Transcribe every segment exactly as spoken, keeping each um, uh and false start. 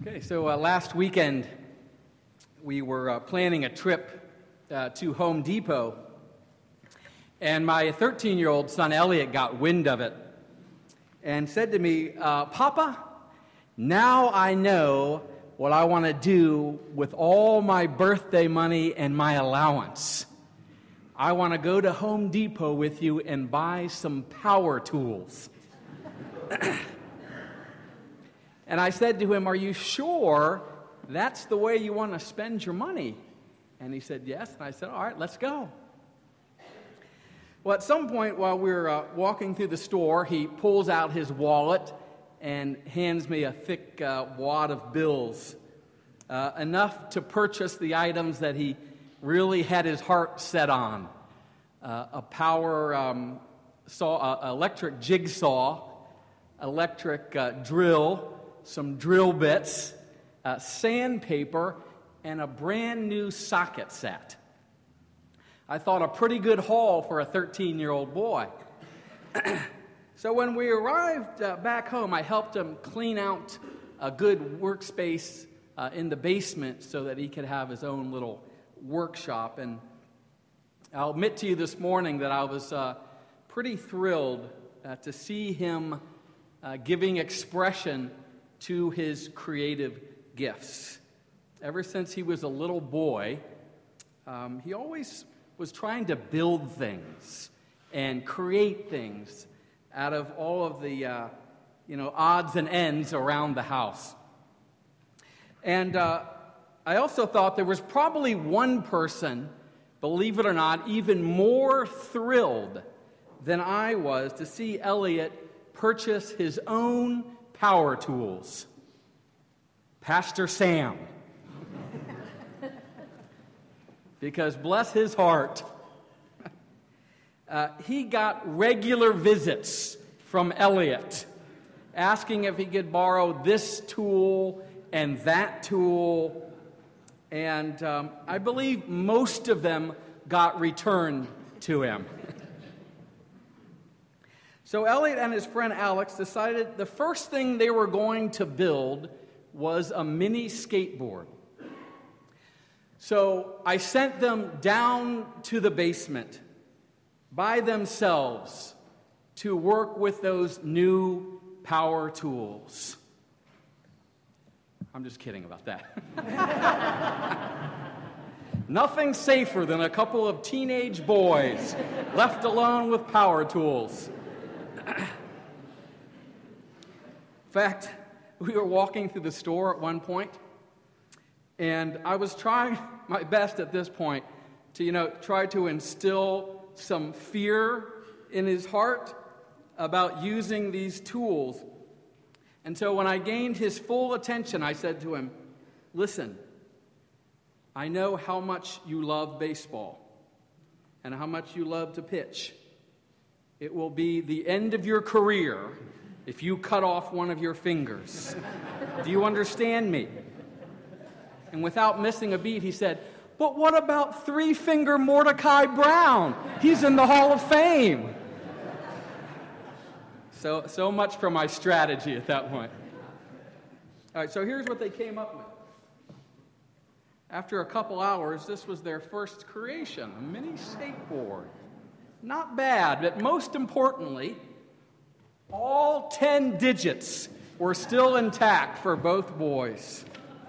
Okay, so uh, last weekend we were uh, planning a trip uh, to Home Depot, and my thirteen-year-old son Elliot got wind of it and said to me, uh, Papa, now I know what I want to do with all my birthday money and my allowance. I want to go to Home Depot with you and buy some power tools. And I said to him, are you sure that's the way you want to spend your money? And he said, yes. And I said, all right, let's go. Well, at some point while we were uh, walking through the store, he pulls out his wallet and hands me a thick uh, wad of bills, uh, enough to purchase the items that he really had his heart set on. Uh, a power um, saw, uh, electric jigsaw, electric uh, drill, some drill bits, uh, sandpaper, and a brand new socket set. I thought a pretty good haul for a thirteen-year-old boy. So when we arrived uh, back home, I helped him clean out a good workspace uh, in the basement so that he could have his own little workshop. And I'll admit to you this morning that I was uh, pretty thrilled uh, to see him uh, giving expression to his creative gifts. Ever since he was a little boy, um, he always was trying to build things and create things out of all of the, uh, you know, odds and ends around the house. And uh, I also thought there was probably one person, believe it or not, even more thrilled than I was to see Elliot purchase his own power tools. Pastor Sam. Because bless his heart, uh, he got regular visits from Elliot, asking if he could borrow this tool and that tool, and um, I believe most of them got returned to him. So Elliot and his friend Alex decided the first thing they were going to build was a mini skateboard. So I sent them down to the basement by themselves to work with those new power tools. I'm just kidding about that. Nothing safer than a couple of teenage boys left alone with power tools. In fact, we were walking through the store at one point, and I was trying my best at this point to, you know, try to instill some fear in his heart about using these tools. And so when I gained his full attention, I said to him, listen, I know how much you love baseball and how much you love to pitch. It will be the end of your career if you cut off one of your fingers. Do you understand me? And without missing a beat, he said, but what about three-finger Mordecai Brown? He's in the Hall of Fame. So, so much for my strategy at that point. All right, so here's what they came up with. After a couple hours, this was their first creation, a mini skateboard. Not bad, but most importantly, all ten digits were still intact for both boys.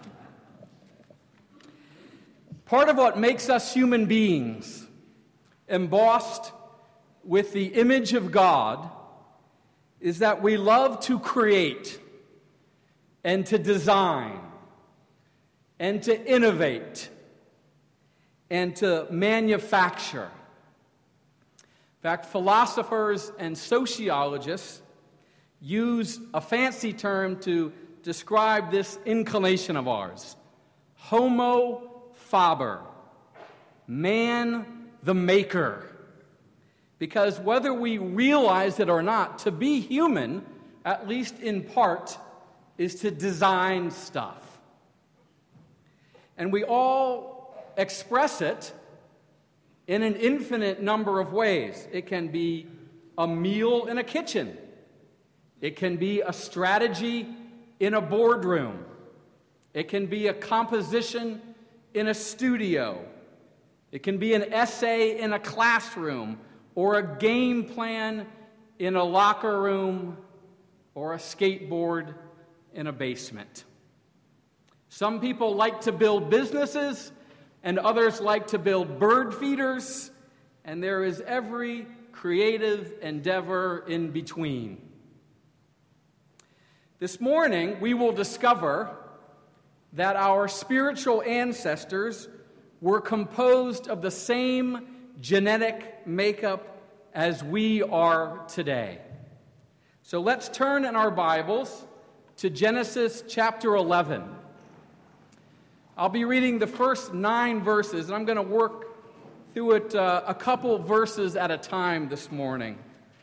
Part of what makes us human beings, embossed with the image of God, is that we love to create and to design and to innovate and to manufacture. In fact, philosophers and sociologists use a fancy term to describe this inclination of ours: Homo faber, man the maker. Because whether we realize it or not, to be human, at least in part, is to design stuff. And we all express it in an infinite number of ways. It can be a meal in a kitchen. It can be a strategy in a boardroom. It can be a composition in a studio. It can be an essay in a classroom, or a game plan in a locker room, or a skateboard in a basement. Some people like to build businesses, and others like to build bird feeders, and there is every creative endeavor in between. This morning, we will discover that our spiritual ancestors were composed of the same genetic makeup as we are today. So let's turn in our Bibles to Genesis chapter eleven. I'll be reading the first nine verses, and I'm going to work through it uh, a couple verses at a time this morning.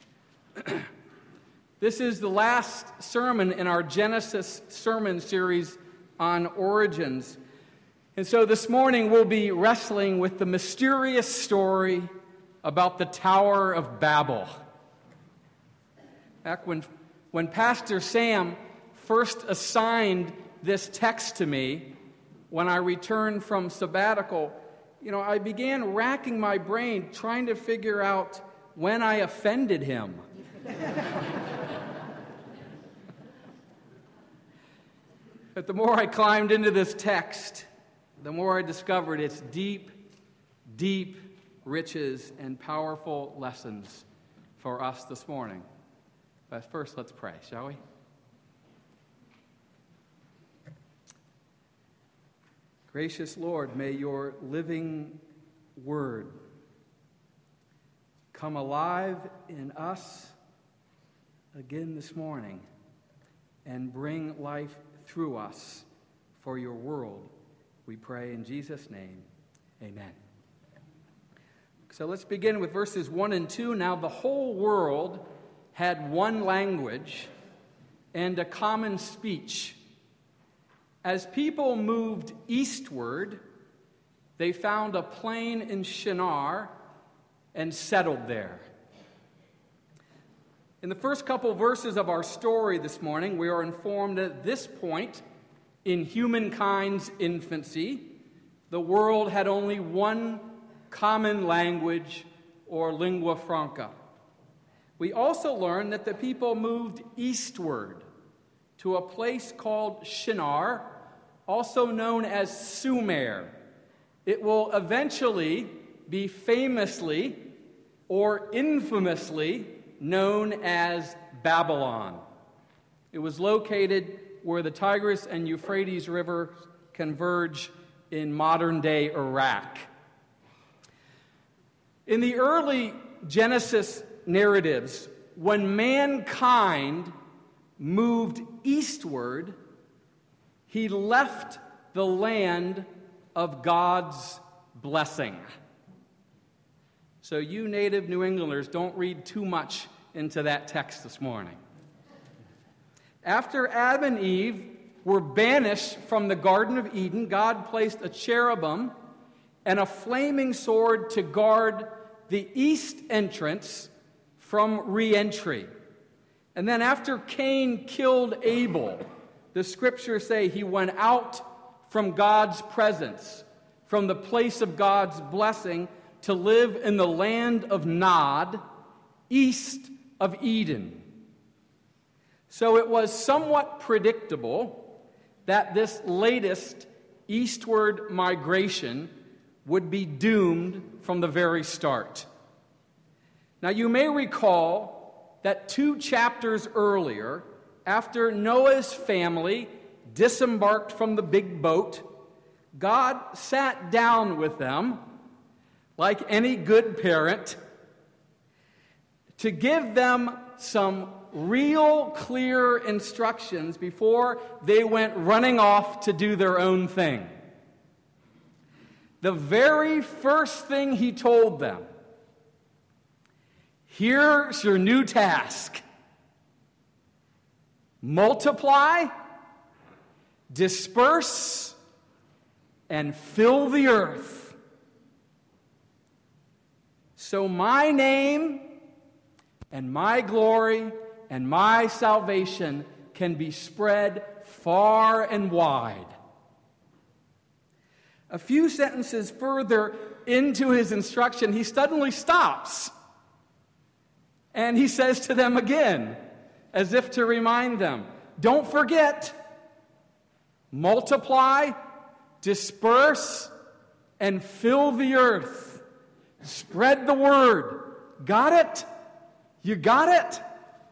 This is the last sermon in our Genesis sermon series on origins. And so this morning we'll be wrestling with the mysterious story about the Tower of Babel. Back when, when Pastor Sam first assigned this text to me, when I returned from sabbatical, you know, I began racking my brain trying to figure out when I offended him. But the more I climbed into this text, the more I discovered its deep, deep riches and powerful lessons for us this morning. But first, let's pray, shall we? Gracious Lord, may your living word come alive in us again this morning and bring life through us for your world. We pray in Jesus' name, amen. So let's begin with verses one and two. Now the whole world had one language and a common speech. As people moved eastward, they found a plain in Shinar and settled there. In the first couple verses of our story this morning, we are informed that at this point in humankind's infancy, the world had only one common language, or lingua franca. We also learn that the people moved eastward to a place called Shinar, also known as Sumer. It will eventually be famously or infamously known as Babylon. It was located where the Tigris and Euphrates rivers converge in modern-day Iraq. In the early Genesis narratives, when mankind moved eastward, he left the land of God's blessing. So you native New Englanders, don't read too much into that text this morning. After Adam and Eve were banished from the Garden of Eden, God placed a cherubim and a flaming sword to guard the east entrance from re-entry. And then after Cain killed Abel, the scriptures say he went out from God's presence, from the place of God's blessing, to live in the land of Nod, east of Eden. So it was somewhat predictable that this latest eastward migration would be doomed from the very start. Now you may recall that two chapters earlier, after Noah's family disembarked from the big boat, God sat down with them, like any good parent, to give them some real clear instructions before they went running off to do their own thing. The very first thing he told them, here's your new task. Multiply, disperse, and fill the earth. So my name and my glory and my salvation can be spread far and wide. A few sentences further into his instruction, he suddenly stops. And he says to them again, as if to remind them, don't forget, multiply, disperse, and fill the earth. Spread the word. Got it? You got it?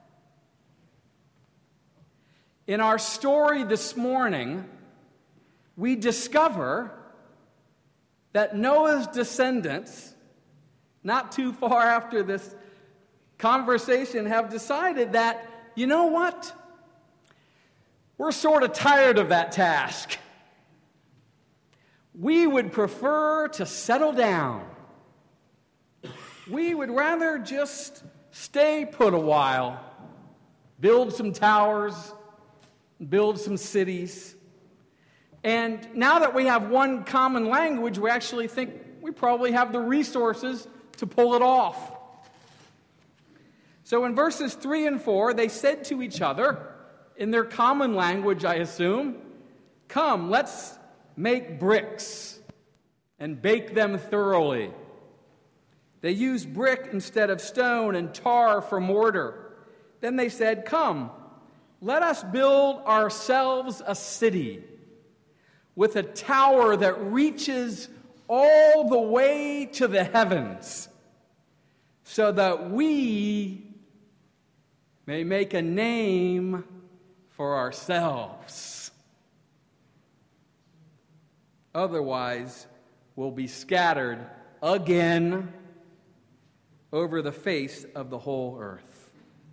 In our story this morning, we discover that Noah's descendants, not too far after this conversation, have decided that, you know what? We're sort of tired of that task. We would prefer to settle down. We would rather just stay put a while, build some towers, build some cities. And now that we have one common language, we actually think we probably have the resources to pull it off. So in verses three and four, they said to each other, in their common language, I assume, "Come, let's make bricks and bake them thoroughly." They used brick instead of stone and tar for mortar. Then they said, "Come, let us build ourselves a city with a tower that reaches all the way to the heavens, so that we may make a name for ourselves. Otherwise, we'll be scattered again over the face of the whole earth."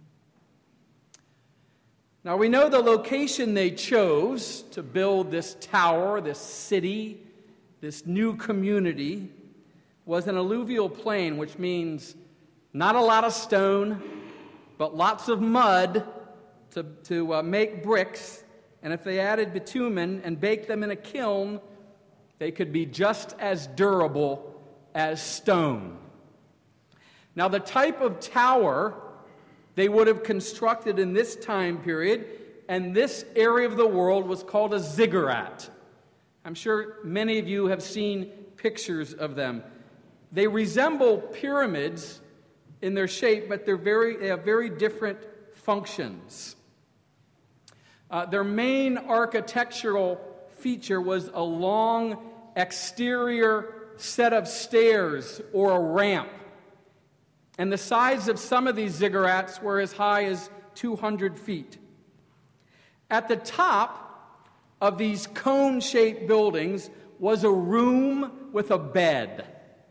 Now, we know the location they chose to build this tower, this city, this new community, was an alluvial plain, which means not a lot of stone, but lots of mud to, to uh, make bricks. And if they added bitumen and baked them in a kiln, they could be just as durable as stone. Now, the type of tower they would have constructed in this time period and this area of the world was called a ziggurat. I'm sure many of you have seen pictures of them. They resemble pyramids in their shape, but they're very, they have very different functions. Uh, their main architectural feature was a long exterior set of stairs or a ramp. And the sides of some of these ziggurats were as high as two hundred feet. At the top of these cone-shaped buildings was a room with a bed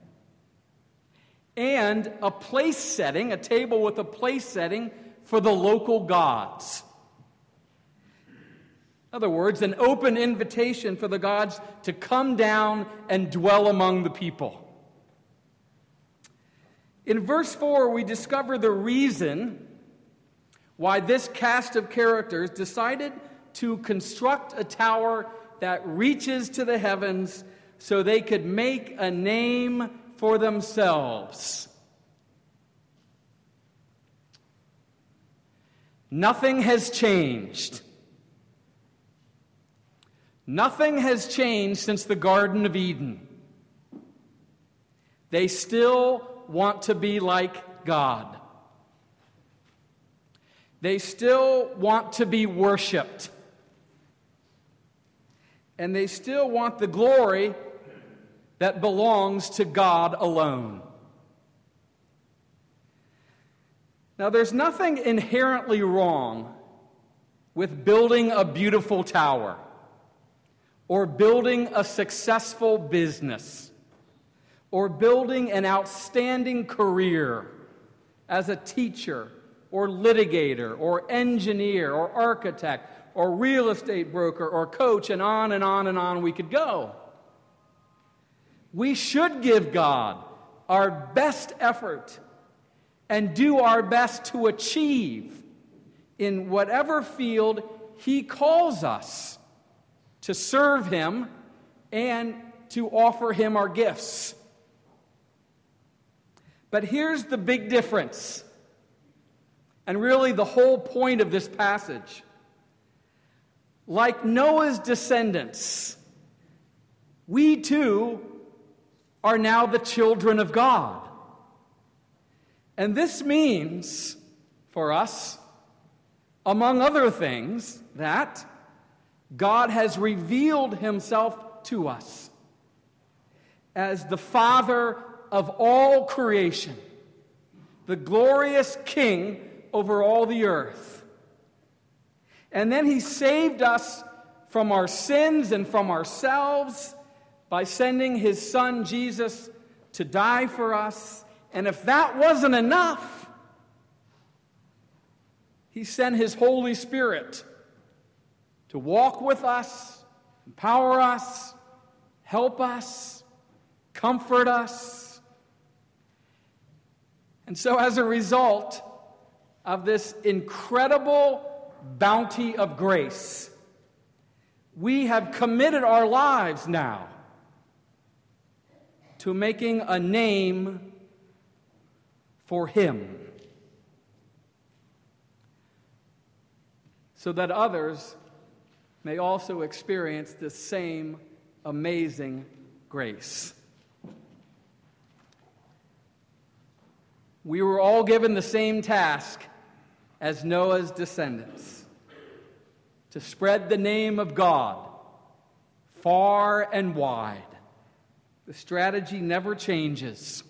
and a place setting, a table with a place setting for the local gods. In other words, an open invitation for the gods to come down and dwell among the people. In verse four, we discover the reason why this cast of characters decided to construct a tower that reaches to the heavens so they could make a name for themselves. Nothing has changed. Nothing has changed since the Garden of Eden. They still want to be like God. They still want to be worshipped. And they still want the glory that belongs to God alone. Now, there's nothing inherently wrong with building a beautiful tower or building a successful business or building an outstanding career as a teacher or litigator or engineer or architect or real estate broker or coach, and on and on and on we could go. We should give God our best effort and do our best to achieve in whatever field He calls us to serve Him and to offer Him our gifts. But here's the big difference, and really the whole point of this passage. Like Noah's descendants, we too are now the children of God. And this means for us, among other things, that God has revealed himself to us as the Father of all creation, the glorious King over all the earth. And then he saved us from our sins and from ourselves by sending his Son Jesus to die for us. And if that wasn't enough, he sent his Holy Spirit to walk with us, empower us, help us, comfort us. And so as a result of this incredible bounty of grace, we have committed our lives now to making a name for him, so that others may also experience this same amazing grace. We were all given the same task as Noah's descendants, to spread the name of God far and wide. The strategy never changes.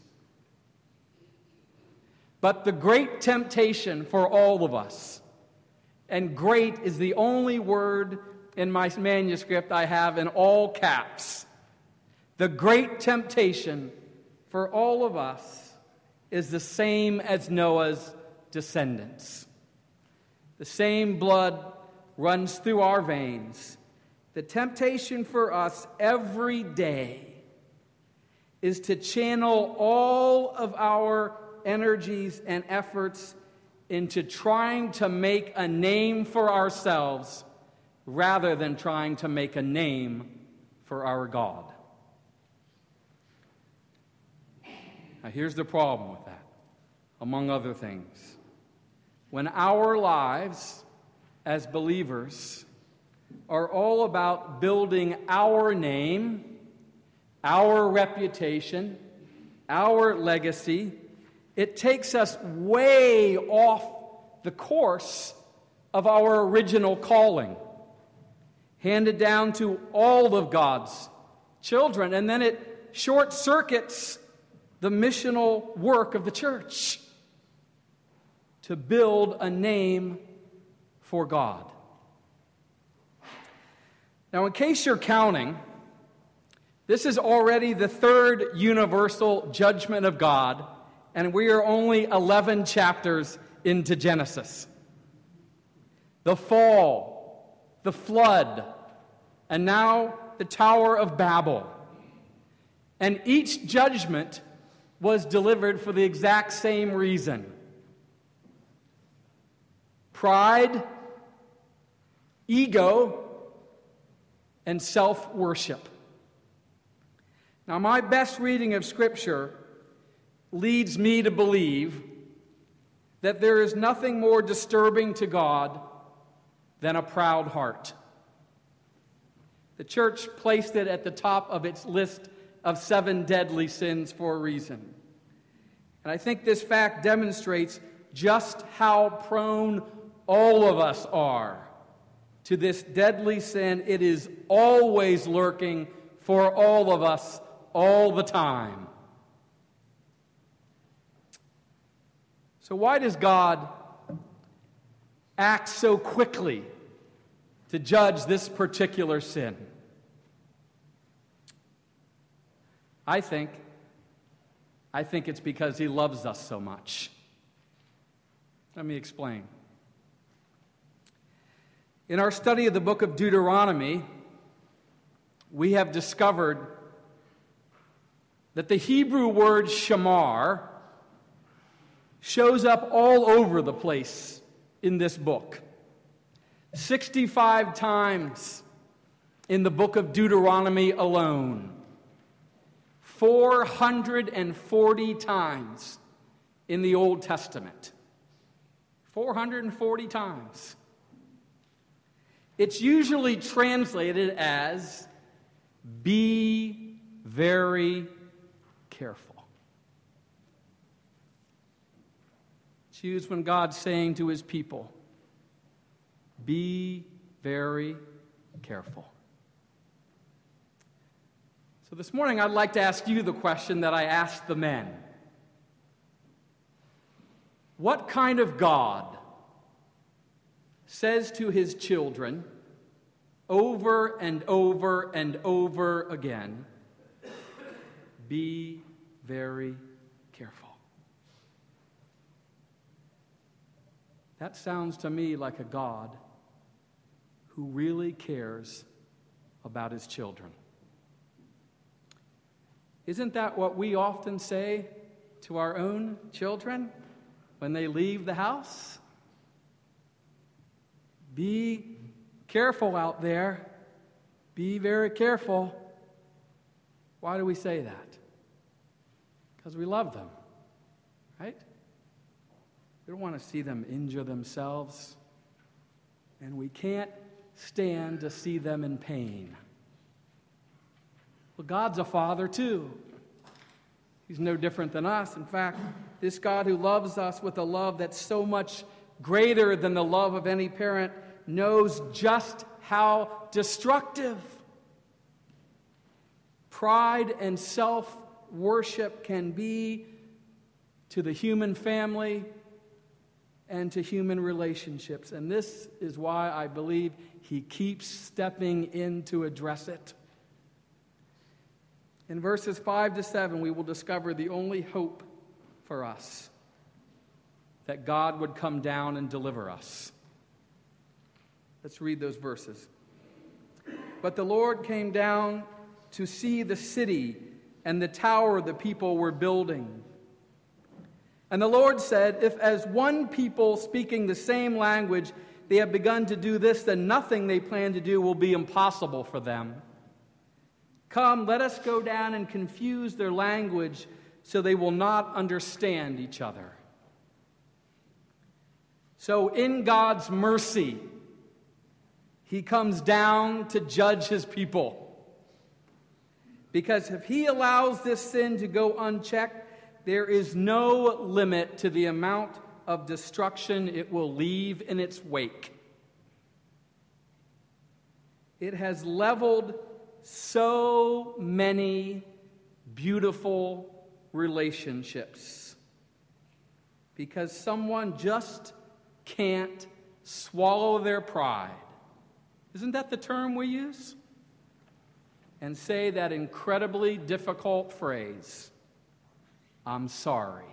But the great temptation for all of us, and great is the only word in my manuscript I have in all caps, the great temptation for all of us is the same as Noah's descendants. The same blood runs through our veins. The temptation for us every day is to channel all of our energies and efforts into trying to make a name for ourselves rather than trying to make a name for our God. Now, here's the problem with that, among other things. When our lives as believers are all about building our name, our reputation, our legacy, it takes us way off the course of our original calling, handed down to all of God's children, and then it short-circuits the missional work of the church to build a name for God. Now, in case you're counting, this is already the third universal judgment of God, and we are only eleven chapters into Genesis. The fall, the flood, and now the Tower of Babel. And each judgment was delivered for the exact same reason: pride, ego, and self-worship. Now, my best reading of Scripture leads me to believe that there is nothing more disturbing to God than a proud heart. The church placed it at the top of its list of seven deadly sins for a reason. And I think this fact demonstrates just how prone all of us are to this deadly sin. It is always lurking for all of us all the time. So why does God act so quickly to judge this particular sin? I think, I think it's because he loves us so much. Let me explain. In our study of the book of Deuteronomy, we have discovered that the Hebrew word shamar shows up all over the place in this book. sixty-five times in the book of Deuteronomy alone. four hundred forty times in the Old Testament. four hundred forty times. It's usually translated as Be very careful. Choose when God's saying to his people, be very careful. So this morning I'd like to ask you the question that I asked the men. What kind of God says to his children over and over and over again, be very careful? That sounds to me like a God who really cares about his children. Isn't that what we often say to our own children when they leave the house? Be careful out there. Be very careful. Why do we say that? Because we love them, right? We don't want to see them injure themselves, and we can't stand to see them in pain. Well, God's a father too. He's no different than us. In fact, this God who loves us with a love that's so much greater than the love of any parent knows just how destructive pride and self-worship can be to the human family and to human relationships. And this is why I believe he keeps stepping in to address it. In verses five to seven, we will discover the only hope for us, that God would come down and deliver us. Let's read those verses. But the Lord came down to see the city and the tower the people were building. And the Lord said, if as one people speaking the same language they have begun to do this, then nothing they plan to do will be impossible for them. Come, let us go down and confuse their language so they will not understand each other. So in God's mercy, he comes down to judge his people. Because if he allows this sin to go unchecked, there is no limit to the amount of destruction it will leave in its wake. It has leveled so many beautiful relationships because someone just can't swallow their pride. Isn't that the term we use? And say that incredibly difficult phrase, I'm sorry.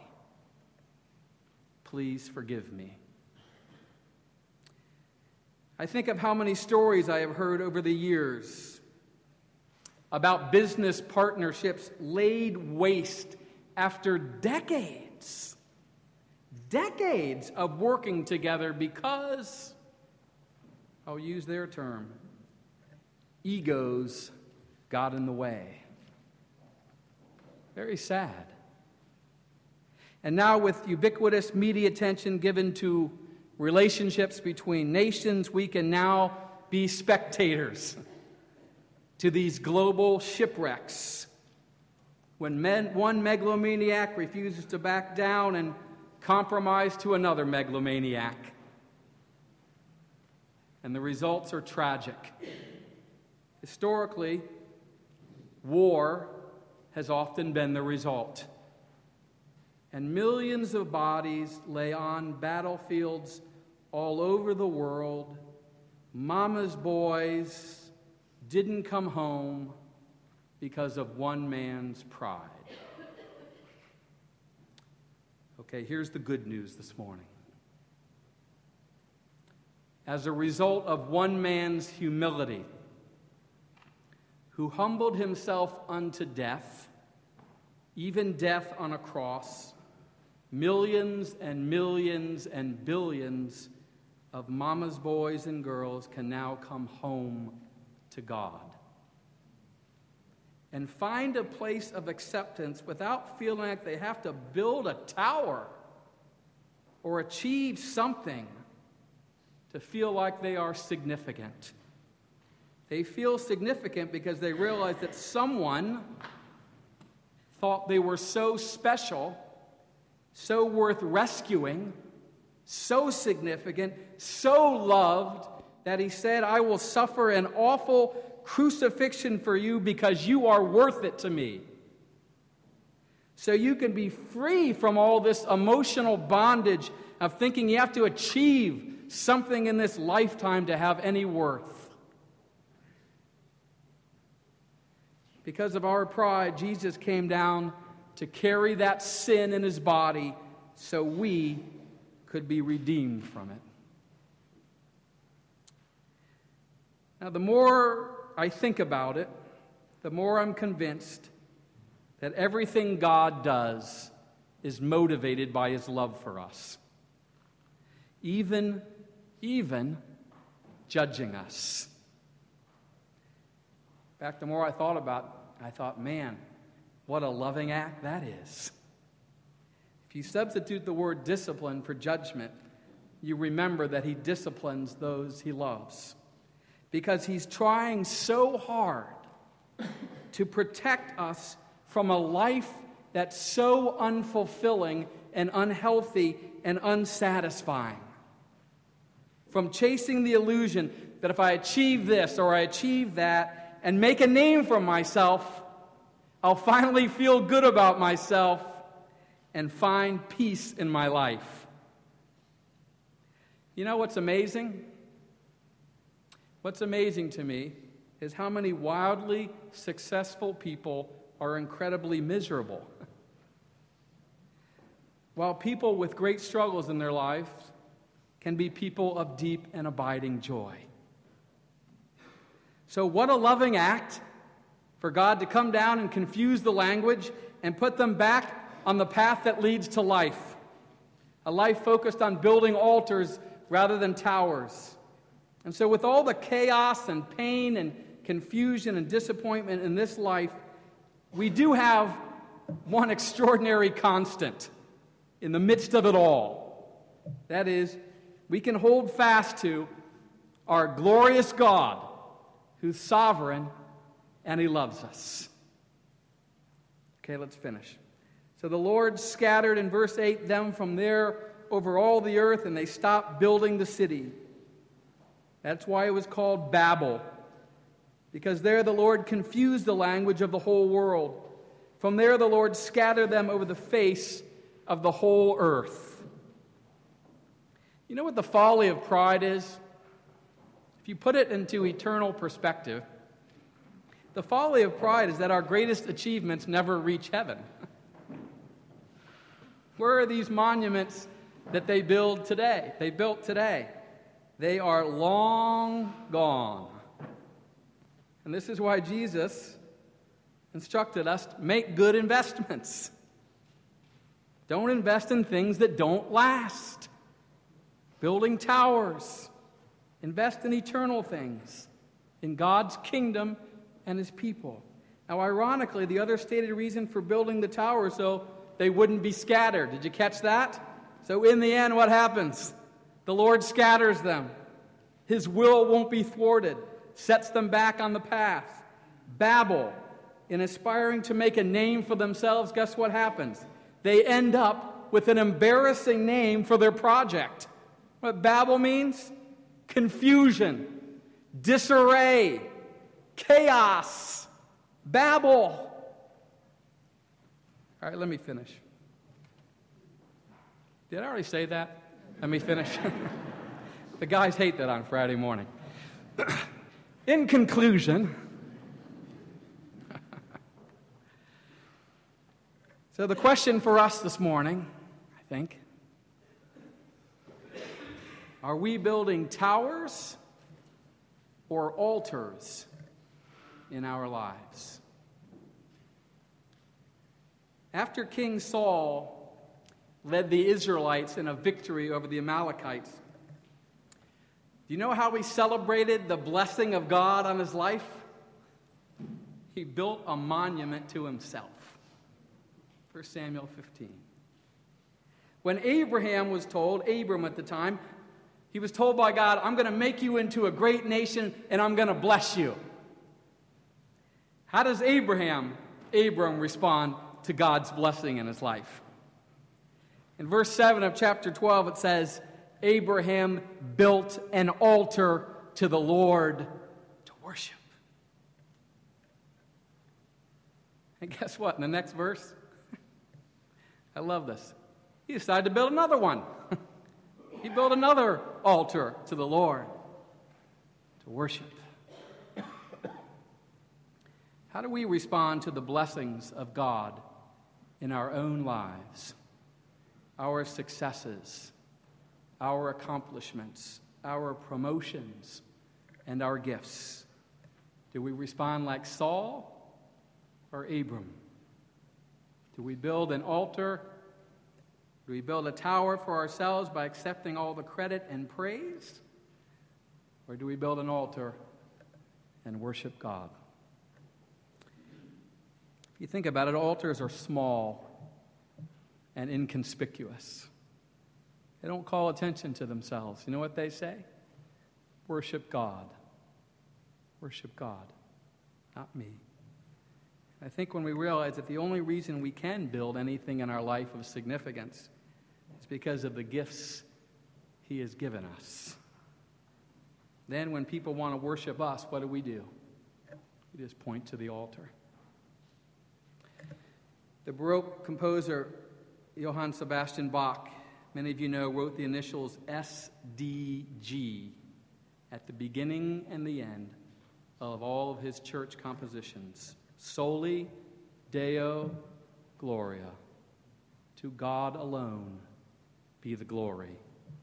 Please forgive me. I think of how many stories I have heard over the years about business partnerships laid waste after decades, decades of working together because, I'll use their term, egos got in the way. Very sad. And now with ubiquitous media attention given to relationships between nations, we can now be spectators to these global shipwrecks. When men, one megalomaniac refuses to back down and compromise to another megalomaniac. And the results are tragic. Historically, war has often been the result. And millions of bodies lay on battlefields all over the world. Mama's boys didn't come home because of one man's pride. Okay, here's the good news this morning. As a result of one man's humility, who humbled himself unto death, even death on a cross, millions and millions and billions of mama's boys and girls can now come home to God and find a place of acceptance without feeling like they have to build a tower or achieve something to feel like they are significant. They feel significant because they realize that someone thought they were so special, so worth rescuing, so significant, so loved, that he said, I will suffer an awful crucifixion for you because you are worth it to me. So you can be free from all this emotional bondage of thinking you have to achieve something in this lifetime to have any worth. Because of our pride, Jesus came down to carry that sin in his body so we could be redeemed from it. Now, the more I think about it, the more I'm convinced that everything God does is motivated by his love for us. Even, even judging us. In fact, the more I thought about it, I thought, man, what a loving act that is. If you substitute the word discipline for judgment, you remember that he disciplines those he loves. Because he's trying so hard to protect us from a life that's so unfulfilling and unhealthy and unsatisfying. From chasing the illusion that if I achieve this or I achieve that and make a name for myself, I'll finally feel good about myself and find peace in my life. You know what's amazing? What's amazing to me is how many wildly successful people are incredibly miserable. While people with great struggles in their lives can be people of deep and abiding joy. So what a loving act for God to come down and confuse the language and put them back on the path that leads to life. A life focused on building altars rather than towers. And so with all the chaos and pain and confusion and disappointment in this life, we do have one extraordinary constant in the midst of it all. That is, we can hold fast to our glorious God, who's sovereign, and he loves us. Okay, let's finish. So the Lord scattered, in verse eight, them from there over all the earth, and they stopped building the city. That's why it was called Babel, because there the Lord confused the language of the whole world. From there the Lord scattered them over the face of the whole earth. You know what the folly of pride is? If you put it into eternal perspective, the folly of pride is that our greatest achievements never reach heaven. Where are these monuments that they build today? They built today. They are long gone. And this is why Jesus instructed us to make good investments. Don't invest in things that don't last. Building towers. Invest in eternal things, in God's kingdom and his people. Now, ironically, the other stated reason for building the tower is so they wouldn't be scattered. Did you catch that? So in the end, what happens? The Lord scatters them. His will won't be thwarted, sets them back on the path. Babel, in aspiring to make a name for themselves, guess what happens? They end up with an embarrassing name for their project. What Babel means? Confusion, disarray, chaos, Babel. All right, let me finish. Did I already say that? Let me finish. The guys hate that on Friday morning. In conclusion, so the question for us this morning, I think, are we building towers or altars in our lives? After King Saul led the Israelites in a victory over the Amalekites, do you know how he celebrated the blessing of God on his life? He built a monument to himself. First Samuel fifteen. When Abraham was told, Abram at the time, He was told by God, I'm going to make you into a great nation and I'm going to bless you. How does Abraham, Abram respond to God's blessing in his life? In verse seven of chapter twelve, it says, Abraham built an altar to the Lord to worship. And guess what? In the next verse, I love this. He decided to build another one. He built another altar to the Lord to worship. How do we respond to the blessings of God in our own lives? Our successes, our accomplishments, our promotions, and our gifts. Do we respond like Saul or Abram? Do we build an altar? Do we build a tower for ourselves by accepting all the credit and praise? Or do we build an altar and worship God? If you think about it, altars are small and inconspicuous. They don't call attention to themselves. You know what they say? Worship God. Worship God, not me. I think when we realize that the only reason we can build anything in our life of significance is because of the gifts He has given us. Then when people want to worship us, what do we do? We just point to the altar. The Baroque composer Johann Sebastian Bach, many of you know, wrote the initials S D G at the beginning and the end of all of his church compositions. Soli Deo Gloria. To God alone be the glory.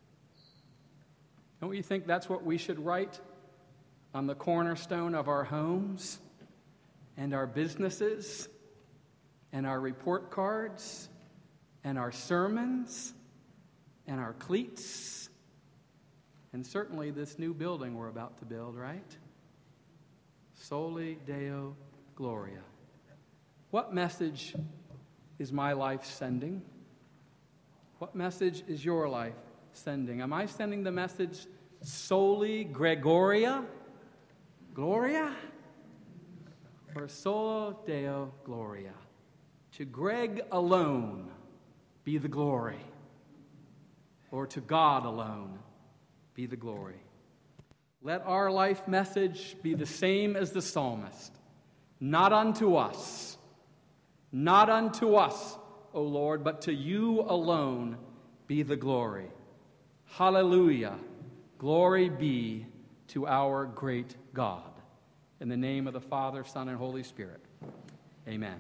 Don't you think that's what we should write on the cornerstone of our homes and our businesses and our report cards and our sermons and our cleats and certainly this new building we're about to build, right? Soli Deo Gloria. What message is my life sending? What message is your life sending? Am I sending the message Soli Gregoria? Gloria? Or Solo Deo Gloria? To Greg alone be the glory. Or to God alone be the glory. Let our life message be the same as the psalmist. Not unto us, not unto us, O Lord, but to you alone be the glory. Hallelujah. Glory be to our great God. In the name of the Father, Son, and Holy Spirit. Amen.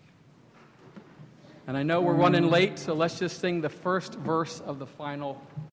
And I know we're running late, so let's just sing the first verse of the final